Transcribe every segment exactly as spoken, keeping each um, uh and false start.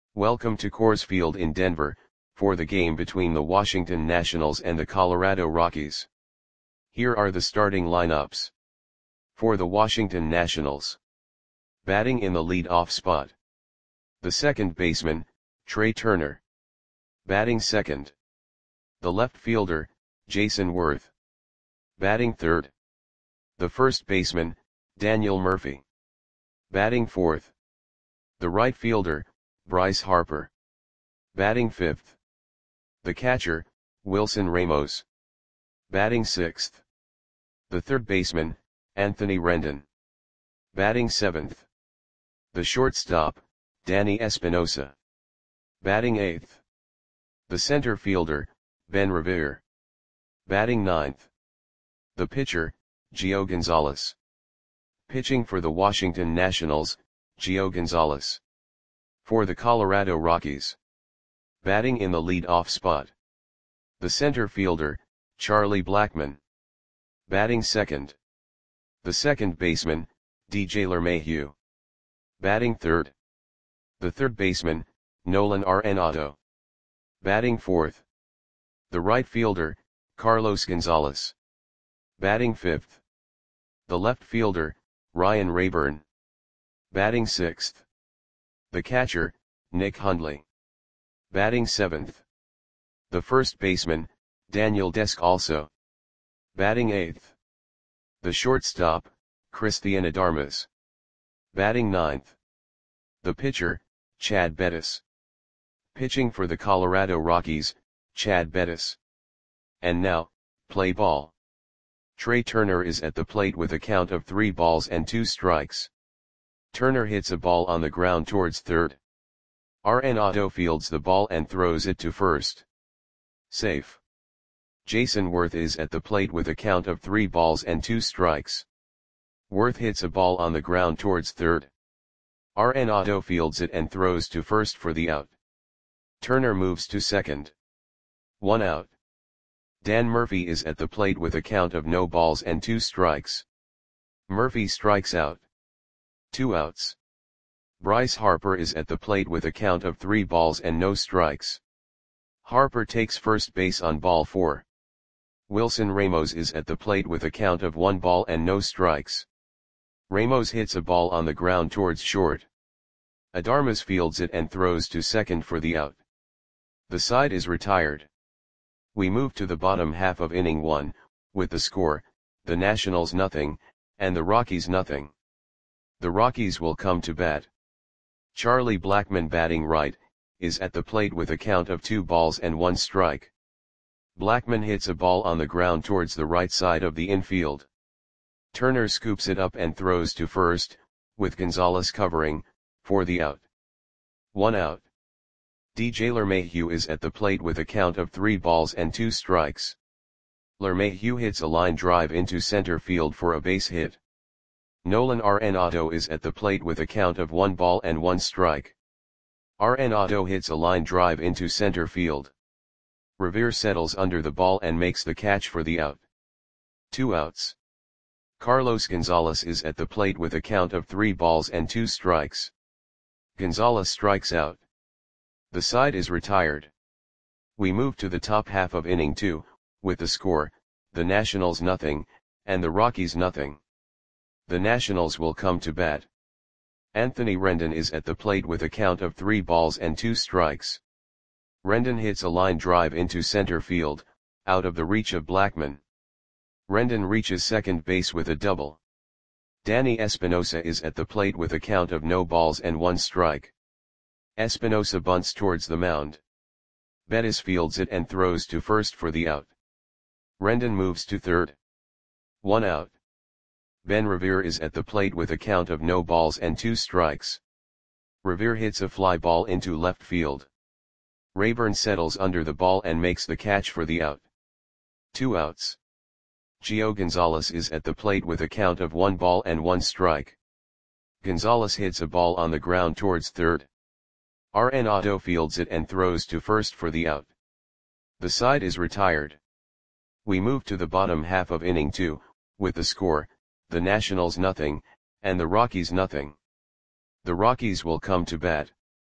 Welcome to Coors Field in Denver, for the game between the Washington Nationals and the Colorado Rockies. Here are the starting lineups. For the Washington Nationals. Batting in the lead-off spot. The second baseman, Trea Turner. Batting second. The left fielder, Jayson Werth. Batting third. The first baseman, Daniel Murphy. Batting fourth. The right fielder, Bryce Harper. Batting fifth. The catcher, Wilson Ramos. Batting sixth. The third baseman, Anthony Rendon. Batting seventh. The shortstop, Danny Espinosa. Batting eighth. The center fielder, Ben Revere. Batting ninth. The pitcher, Gio Gonzalez. Pitching for the Washington Nationals, Gio Gonzalez. For the Colorado Rockies. Batting in the lead-off spot. The center fielder, Charlie Blackmon. Batting second. The second baseman, D J LeMahieu. Batting third. The third baseman, Nolan Arenado. Batting fourth. The right fielder, Carlos Gonzalez. Batting fifth. The left fielder, Ryan Rayburn. Batting sixth. The catcher, Nick Hundley. Batting seventh. The first baseman, Daniel Descalso. Batting eighth. The shortstop, Cristian Adarmas. Batting ninth. The pitcher, Chad Bettis. Pitching for the Colorado Rockies, Chad Bettis. And now, play ball. Trea Turner is at the plate with a count of three balls and two strikes. Turner hits a ball on the ground towards third. Arenado fields the ball and throws it to first. Safe. Jayson Werth is at the plate with a count of three balls and two strikes. Werth hits a ball on the ground towards third. Arenado fields it and throws to first for the out. Turner moves to second. One out. Dan Murphy is at the plate with a count of no balls and two strikes. Murphy strikes out. Two outs. Bryce Harper is at the plate with a count of three balls and no strikes. Harper takes first base on ball four. Wilson Ramos is at the plate with a count of one ball and no strikes. Ramos hits a ball on the ground towards short. Adarmas fields it and throws to second for the out. The side is retired. We move to the bottom half of inning one, with the score, the Nationals nothing, and the Rockies nothing. The Rockies will come to bat. Charlie Blackmon, batting right, is at the plate with a count of two balls and one strike. Blackmon hits a ball on the ground towards the right side of the infield. Turner scoops it up and throws to first, with Gonzalez covering, for the out. One out. D J LeMahieu is at the plate with a count of three balls and two strikes. LeMahieu hits a line drive into center field for a base hit. Nolan Arenado is at the plate with a count of one ball and one strike. Arenado hits a line drive into center field. Revere settles under the ball and makes the catch for the out. Two outs. Carlos Gonzalez is at the plate with a count of three balls and two strikes. Gonzalez strikes out. The side is retired. We move to the top half of inning two, with the score, the Nationals nothing, and the Rockies nothing. The Nationals will come to bat. Anthony Rendon is at the plate with a count of three balls and two strikes. Rendon hits a line drive into center field, out of the reach of Blackmon. Rendon reaches second base with a double. Danny Espinosa is at the plate with a count of no balls and one strike. Espinosa bunts towards the mound. Bettis fields it and throws to first for the out. Rendon moves to third. One out. Ben Revere is at the plate with a count of no balls and two strikes. Revere hits a fly ball into left field. Rayburn settles under the ball and makes the catch for the out. Two outs. Gio Gonzalez is at the plate with a count of one ball and one strike. Gonzalez hits a ball on the ground towards third. Arenado fields it and throws to first for the out. The side is retired. We move to the bottom half of inning two, with the score, the Nationals nothing, and the Rockies nothing. The Rockies will come to bat.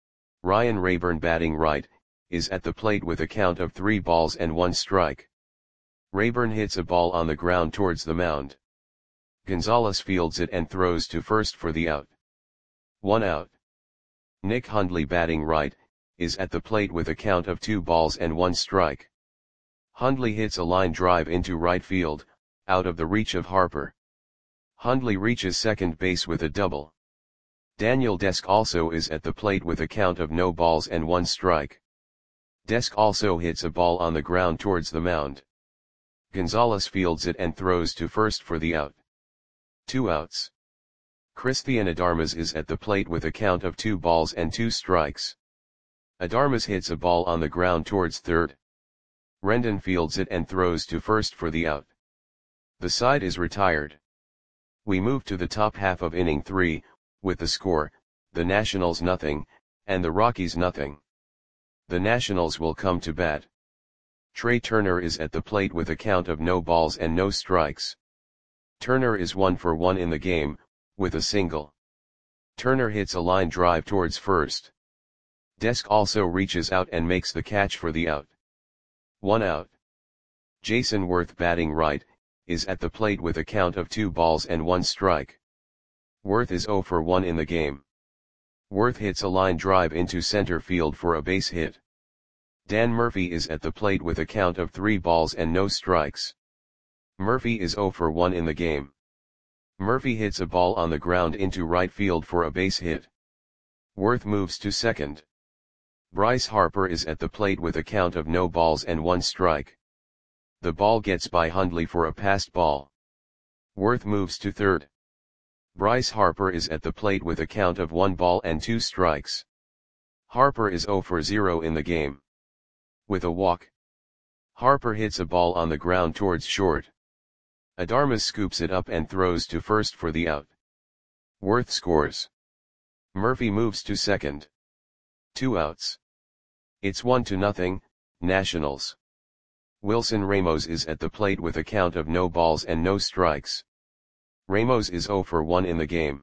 Ryan Rayburn batting right, is at the plate with a count of three balls and one strike. Rayburn hits a ball on the ground towards the mound. Gonzalez fields it and throws to first for the out. One out. Nick Hundley batting right, is at the plate with a count of two balls and one strike. Hundley hits a line drive into right field, out of the reach of Harper. Hundley reaches second base with a double. Daniel Desk also is at the plate with a count of no balls and one strike. Desk also hits a ball on the ground towards the mound. Gonzalez fields it and throws to first for the out. Two outs. Christian Adarmas is at the plate with a count of two balls and two strikes. Adarmas hits a ball on the ground towards third. Rendon fields it and throws to first for the out. The side is retired. We move to the top half of inning three, with the score, the Nationals nothing, and the Rockies nothing. The Nationals will come to bat. Trey Turner is at the plate with a count of no balls and no strikes. Turner is one for one in the game, with a single. Turner hits a line drive towards first. Desk also reaches out and makes the catch for the out. One out. Jason Worth batting right, is at the plate with a count of two balls and one strike. Worth is zero for one in the game. Worth hits a line drive into center field for a base hit. Dan Murphy is at the plate with a count of three balls and no strikes. Murphy is zero for one in the game. Murphy hits a ball on the ground into right field for a base hit. Worth moves to second. Bryce Harper is at the plate with a count of no balls and one strike. The ball gets by Hundley for a passed ball. Worth moves to third. Bryce Harper is at the plate with a count of one ball and two strikes. Harper is zero for zero in the game. With a walk. Harper hits a ball on the ground towards short. Adarmas scoops it up and throws to first for the out. Worth scores. Murphy moves to second. Two outs. It's one to nothing, Nationals. Wilson Ramos is at the plate with a count of no balls and no strikes. Ramos is zero for one in the game.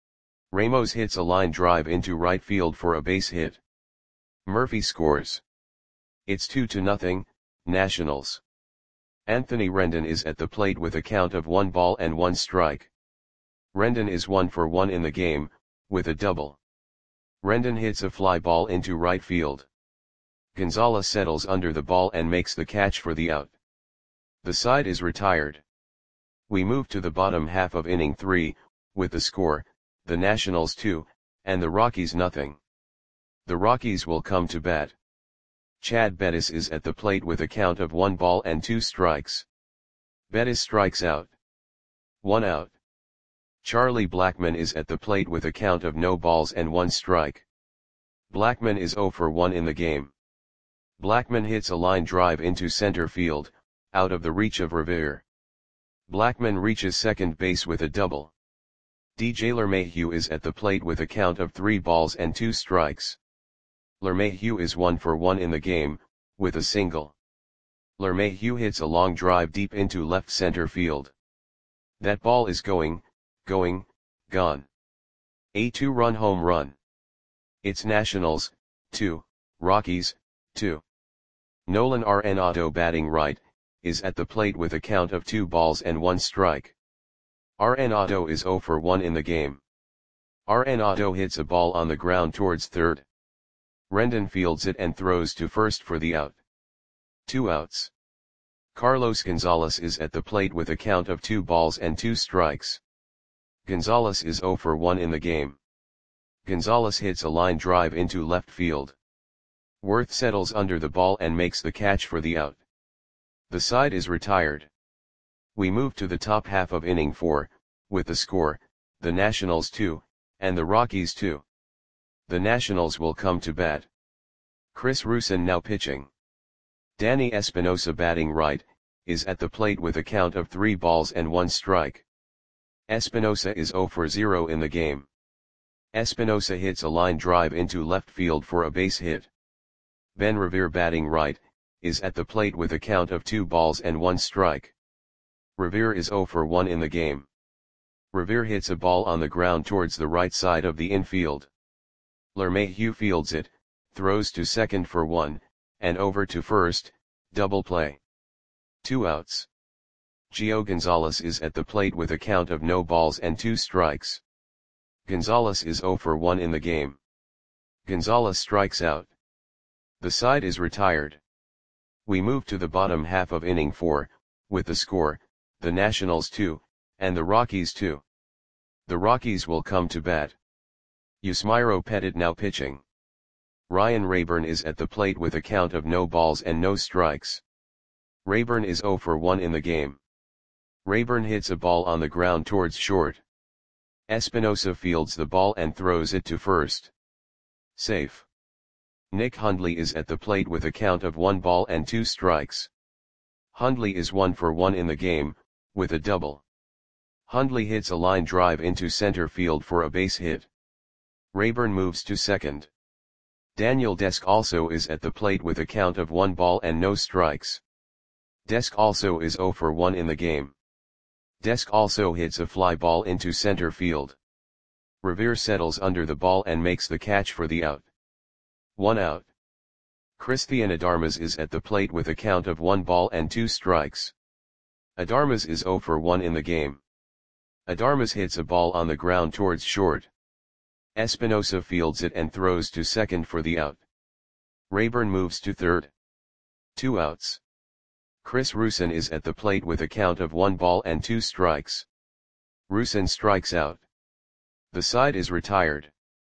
Ramos hits a line drive into right field for a base hit. Murphy scores. It's two to nothing, Nationals. Anthony Rendon is at the plate with a count of one ball and one strike. Rendon is one for one in the game, with a double. Rendon hits a fly ball into right field. Gonzalez settles under the ball and makes the catch for the out. The side is retired. We move to the bottom half of inning three, with the score, the Nationals two, and the Rockies nothing. The Rockies will come to bat. Chad Bettis is at the plate with a count of one ball and two strikes. Bettis strikes out. One out. Charlie Blackmon is at the plate with a count of no balls and one strike. Blackmon is zero for one in the game. Blackmon hits a line drive into center field, out of the reach of Revere. Blackmon reaches second base with a double. D J LeMahieu is at the plate with a count of three balls and two strikes. LeMahieu is one for one in the game, with a single. LeMahieu hits a long drive deep into left center field. That ball is going, going, gone. A two-run home run. It's Nationals, two, Rockies, two. Nolan Arenado batting right, is at the plate with a count of two balls and one strike. Arenado is zero for one in the game. Arenado hits a ball on the ground towards third. Rendon fields it and throws to first for the out. Two outs. Carlos Gonzalez is at the plate with a count of two balls and two strikes. Gonzalez is zero for one in the game. Gonzalez hits a line drive into left field. Worth settles under the ball and makes the catch for the out. The side is retired. We move to the top half of inning four, with the score, the Nationals two, and the Rockies two. The Nationals will come to bat. Chris Rusin now pitching. Danny Espinosa batting right, is at the plate with a count of three balls and one strike. Espinosa is zero for zero in the game. Espinosa hits a line drive into left field for a base hit. Ben Revere batting right, is at the plate with a count of two balls and one strike. Revere is zero for one in the game. Revere hits a ball on the ground towards the right side of the infield. LeMahieu fields it, throws to second for one, and over to first, double play. Two outs. Gio Gonzalez is at the plate with a count of no balls and two strikes. Gonzalez is zero for one in the game. Gonzalez strikes out. The side is retired. We move to the bottom half of inning four, with the score, the Nationals two, and the Rockies two. The Rockies will come to bat. Yusmeiro Petit now pitching. Ryan Rayburn is at the plate with a count of no balls and no strikes. Rayburn is zero for one in the game. Rayburn hits a ball on the ground towards short. Espinosa fields the ball and throws it to first. Safe. Nick Hundley is at the plate with a count of one ball and two strikes. Hundley is one for one in the game, with a double. Hundley hits a line drive into center field for a base hit. Rayburn moves to second. Daniel Desk also is at the plate with a count of one ball and no strikes. Desk also is zero for one in the game. Desk also hits a fly ball into center field. Revere settles under the ball and makes the catch for the out. One out. Christian Adarmas is at the plate with a count of one ball and two strikes. Adarmas is zero for one in the game. Adarmas hits a ball on the ground towards short. Espinosa fields it and throws to second for the out. Rayburn moves to third. Two outs. Chris Rusin is at the plate with a count of one ball and two strikes. Rusin strikes out. The side is retired.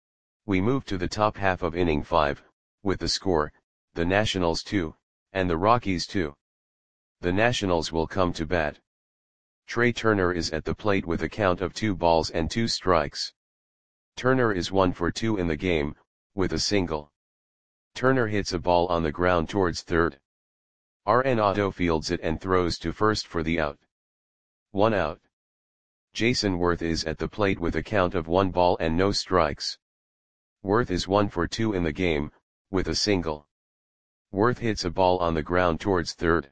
We move to the top half of inning five, with the score, the Nationals two, and the Rockies two. The Nationals will come to bat. Trey Turner is at the plate with a count of two balls and two strikes. Turner is one for two in the game, with a single. Turner hits a ball on the ground towards third. Arenado fields it and throws to first for the out. One out. Jason Worth is at the plate with a count of one ball and no strikes. Worth is one for two in the game, with a single. Worth hits a ball on the ground towards third.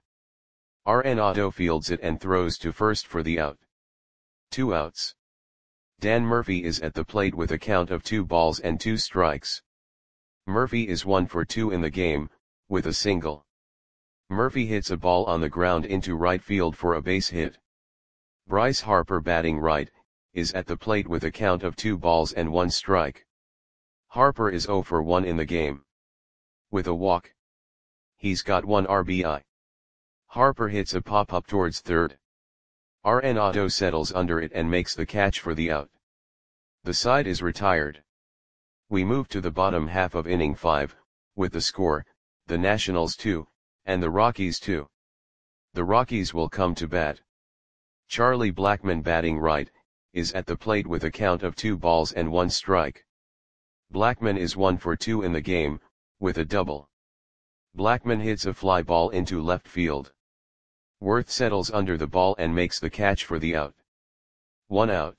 Arenado fields it and throws to first for the out. Two outs. Dan Murphy is at the plate with a count of two balls and two strikes. Murphy is one for two in the game, with a single. Murphy hits a ball on the ground into right field for a base hit. Bryce Harper, batting right, is at the plate with a count of two balls and one strike. Harper is zero for one in the game. With a walk. He's got one R B I. Harper hits a pop-up towards third. Arenado settles under it and makes the catch for the out. The side is retired. We move to the bottom half of inning five, with the score, the Nationals two, and the Rockies two. The Rockies will come to bat. Charlie Blackmon, batting right, is at the plate with a count of two balls and one strike. Blackmon is one for two in the game, with a double. Blackmon hits a fly ball into left field. Worth settles under the ball and makes the catch for the out. One out.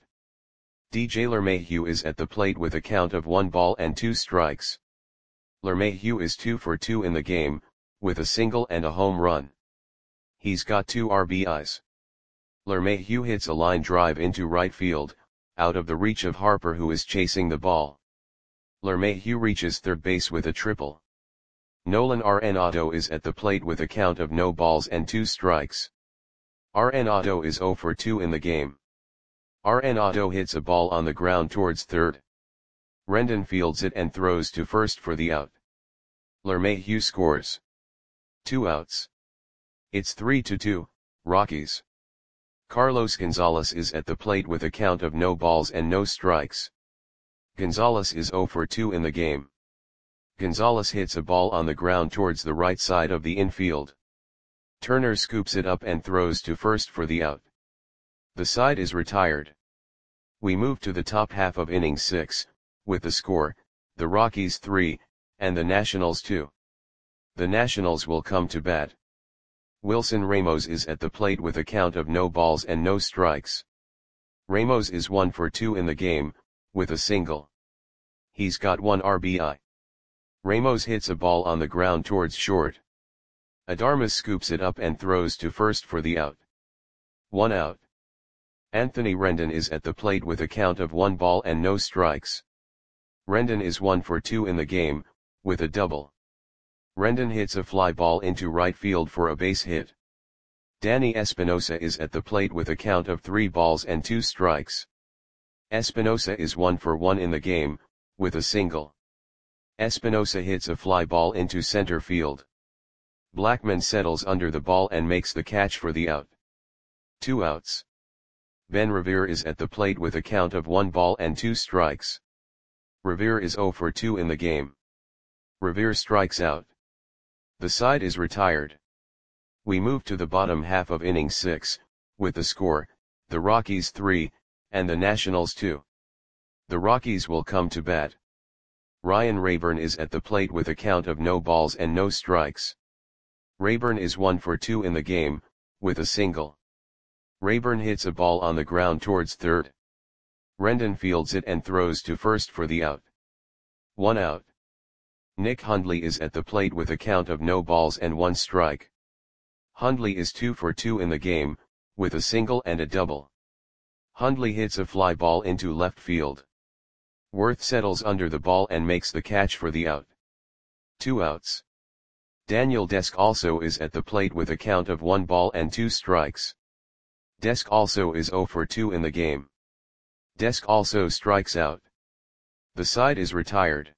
D J LeMahieu is at the plate with a count of one ball and two strikes. LeMahieu is two for two in the game, with a single and a home run. He's got two R B Is. LeMahieu hits a line drive into right field, out of the reach of Harper, who is chasing the ball. LeMahieu reaches third base with a triple. Nolan Arenado is at the plate with a count of no balls and two strikes. Arenado is zero for two in the game. Arenado hits a ball on the ground towards third. Rendon fields it and throws to first for the out. LeMahieu scores. Two outs. It's three to two, Rockies. Carlos Gonzalez is at the plate with a count of no balls and no strikes. Gonzalez is zero for two in the game. Gonzalez hits a ball on the ground towards the right side of the infield. Turner scoops it up and throws to first for the out. The side is retired. We move to the top half of inning six, with the score, the Rockies three, and the Nationals two. The Nationals will come to bat. Wilson Ramos is at the plate with a count of no balls and no strikes. Ramos is one for two in the game, with a single. He's got one R B I. Ramos hits a ball on the ground towards short. Adarmas scoops it up and throws to first for the out. One out. Anthony Rendon is at the plate with a count of one ball and no strikes. Rendon is one for two in the game, with a double. Rendon hits a fly ball into right field for a base hit. Danny Espinosa is at the plate with a count of three balls and two strikes. Espinosa is one for one in the game, with a single. Espinosa hits a fly ball into center field. Blackmon settles under the ball and makes the catch for the out. Two outs. Ben Revere is at the plate with a count of one ball and two strikes. Revere is zero for two in the game. Revere strikes out. The side is retired. We move to the bottom half of inning six, with the score, the Rockies three, and the Nationals two. The Rockies will come to bat. Ryan Raburn is at the plate with a count of no balls and no strikes. Raburn is one for two in the game, with a single. Raburn hits a ball on the ground towards third. Rendon fields it and throws to first for the out. One out. Nick Hundley is at the plate with a count of no balls and one strike. Hundley is two for two in the game, with a single and a double. Hundley hits a fly ball into left field. Worth settles under the ball and makes the catch for the out. Two outs. Daniel Desk also is at the plate with a count of one ball and two strikes. Desk also is zero for two in the game. Desk also strikes out. The side is retired.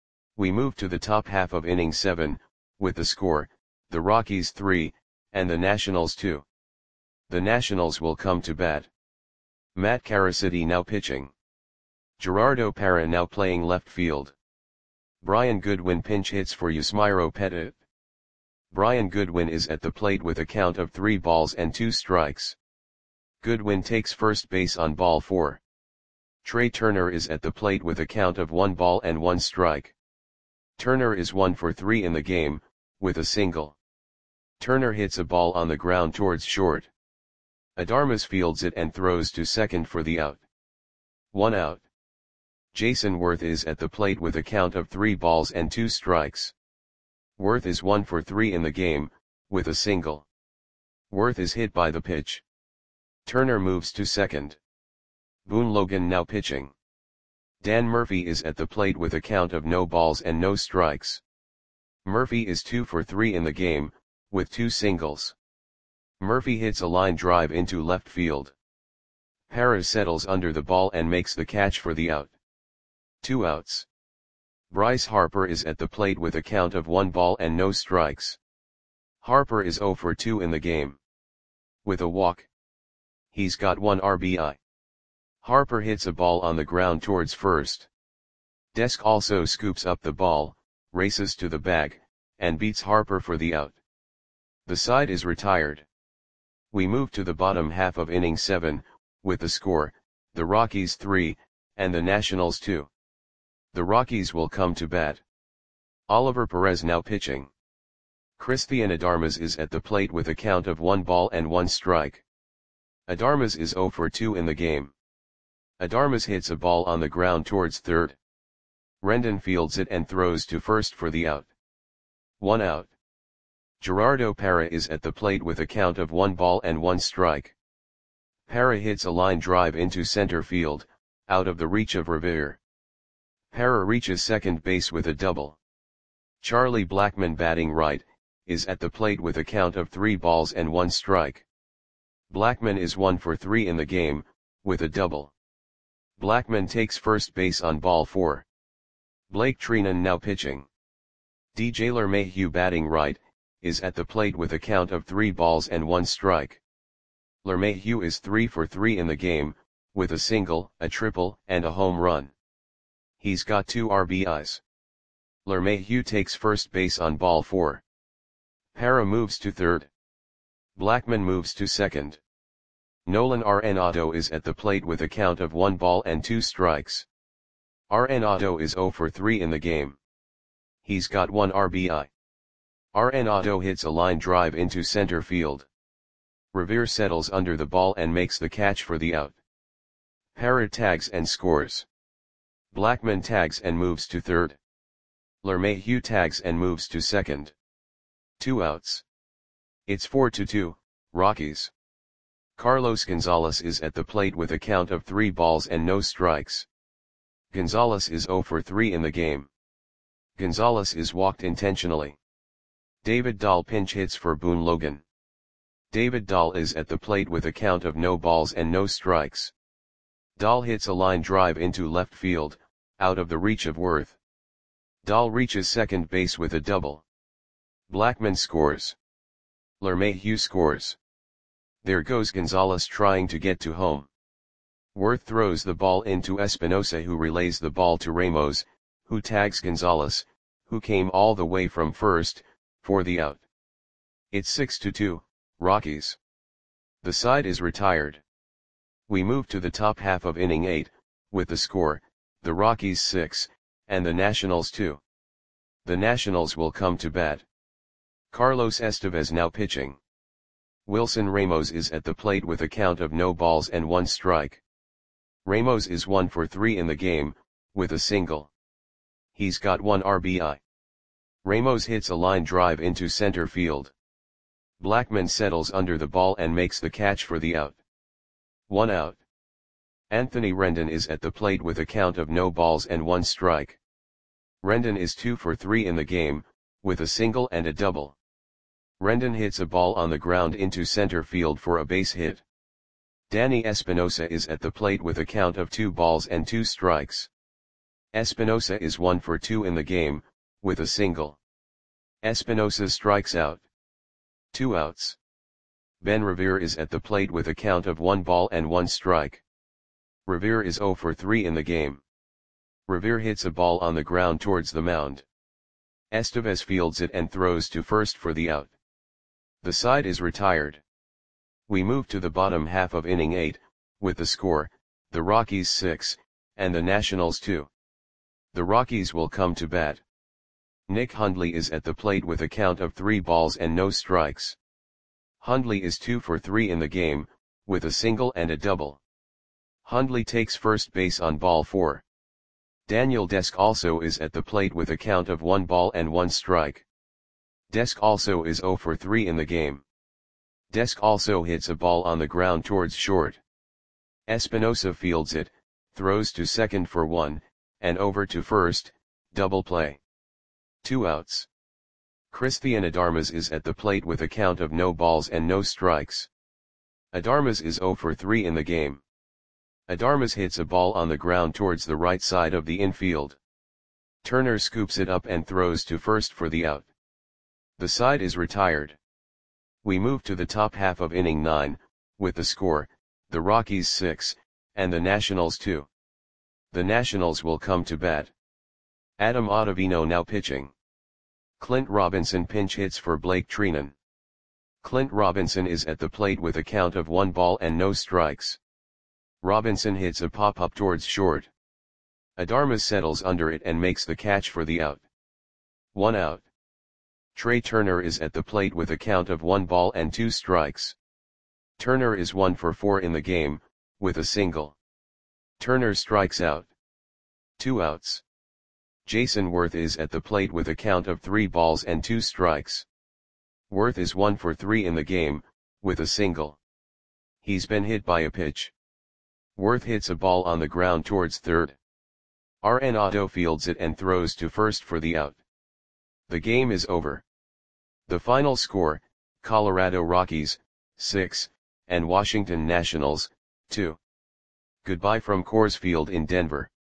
We move to the top half of inning seven, with the score, the Rockies three, and the Nationals two. The Nationals will come to bat. Matt Caracity now pitching. Gerardo Parra now playing left field. Brian Goodwin pinch hits for Yusmeiro Petit. Brian Goodwin is at the plate with a count of three balls and two strikes. Goodwin takes first base on ball four. Trey Turner is at the plate with a count of one ball and one strike. Turner is one for three in the game, with a single. Turner hits a ball on the ground towards short. Adarmas fields it and throws to second for the out. One out. Jason Worth is at the plate with a count of three balls and two strikes. Worth is one for three in the game, with a single. Worth is hit by the pitch. Turner moves to second. Boone Logan now pitching. Dan Murphy is at the plate with a count of no balls and no strikes. Murphy is two for three in the game, with two singles. Murphy hits a line drive into left field. Parra settles under the ball and makes the catch for the out. Two outs. Bryce Harper is at the plate with a count of one ball and no strikes. Harper is zero for two in the game. With a walk. He's got one R B I. Harper hits a ball on the ground towards first. Desk also scoops up the ball, races to the bag, and beats Harper for the out. The side is retired. We move to the bottom half of inning seven, with the score, the Rockies three, and the Nationals two. The Rockies will come to bat. Oliver Perez now pitching. Christian Adarmas is at the plate with a count of one ball and one strike. Adarmas is zero for two in the game. Adarmas hits a ball on the ground towards third. Rendon fields it and throws to first for the out. One out. Gerardo Parra is at the plate with a count of one ball and one strike. Parra hits a line drive into center field, out of the reach of Revere. Parra reaches second base with a double. Charlie Blackmon batting right, is at the plate with a count of three balls and one strike. Blackmon is one for three in the game, with a double. Blackmon takes first base on ball four. Blake Trinan now pitching. D J LeMahieu batting right, is at the plate with a count of three balls and one strike. LeMahieu is three for three in the game, with a single, a triple, and a home run. He's got two R B Is. LeMahieu takes first base on ball four. Parra moves to third. Blackmon moves to second. Nolan Arenado is at the plate with a count of one ball and two strikes. Arenado is zero for three in the game. He's got one R B I. Arenado hits a line drive into center field. Revere settles under the ball and makes the catch for the out. Parra tags and scores. Blackmon tags and moves to third. LeMahieu tags and moves to second. Two outs. It's four to two, Rockies. Carlos Gonzalez is at the plate with a count of three balls and no strikes. Gonzalez is zero for three in the game. Gonzalez is walked intentionally. David Dahl pinch hits for Boone Logan. David Dahl is at the plate with a count of no balls and no strikes. Dahl hits a line drive into left field, out of the reach of Worth. Dahl reaches second base with a double. Blackmon scores. LeMahieu scores. There goes Gonzalez trying to get to home. Worth throws the ball into Espinosa, who relays the ball to Ramos, who tags Gonzalez, who came all the way from first, for the out. It's six to two, Rockies. The side is retired. We move to the top half of inning eight, with the score, the Rockies six, and the Nationals two. The Nationals will come to bat. Carlos Estevez now pitching. Wilson Ramos is at the plate with a count of no balls and one strike. Ramos is one for three in the game, with a single. He's got one R B I. Ramos hits a line drive into center field. Blackmon settles under the ball and makes the catch for the out. One out. Anthony Rendon is at the plate with a count of no balls and one strike. Rendon is two for three in the game, with a single and a double. Rendon hits a ball on the ground into center field for a base hit. Danny Espinosa is at the plate with a count of two balls and two strikes. Espinosa is one for two in the game, with a single. Espinosa strikes out. Two outs. Ben Revere is at the plate with a count of one ball and one strike. Revere is zero for three in the game. Revere hits a ball on the ground towards the mound. Estevez fields it and throws to first for the out. The side is retired. We move to the bottom half of inning eight, with the score, the Rockies six, and the Nationals two. The Rockies will come to bat. Nick Hundley is at the plate with a count of three balls and no strikes. Hundley is two for three in the game, with a single and a double. Hundley takes first base on ball four. Daniel Desk also is at the plate with a count of one ball and one strike. Desk also is zero for three in the game. Desk also hits a ball on the ground towards short. Espinosa fields it, throws to second for one, and over to first, double play. Two outs. Christian Adarmas is at the plate with a count of no balls and no strikes. Adarmas is zero for three in the game. Adarmas hits a ball on the ground towards the right side of the infield. Turner scoops it up and throws to first for the out. The side is retired. We move to the top half of inning nine, with the score, the Rockies six, and the Nationals two. The Nationals will come to bat. Adam Ottavino now pitching. Clint Robinson pinch hits for Blake Treinen. Clint Robinson is at the plate with a count of one ball and no strikes. Robinson hits a pop-up towards short. Adarmas settles under it and makes the catch for the out. One out. Trey Turner is at the plate with a count of one ball and two strikes. Turner is one for four in the game, with a single. Turner strikes out. Two outs. Jason Worth is at the plate with a count of three balls and two strikes. Worth is one for three in the game, with a single. He's been hit by a pitch. Worth hits a ball on the ground towards third. Arenado fields it and throws to first for the out. The game is over. The final score, Colorado Rockies, six, and Washington Nationals, two. Goodbye from Coors Field in Denver.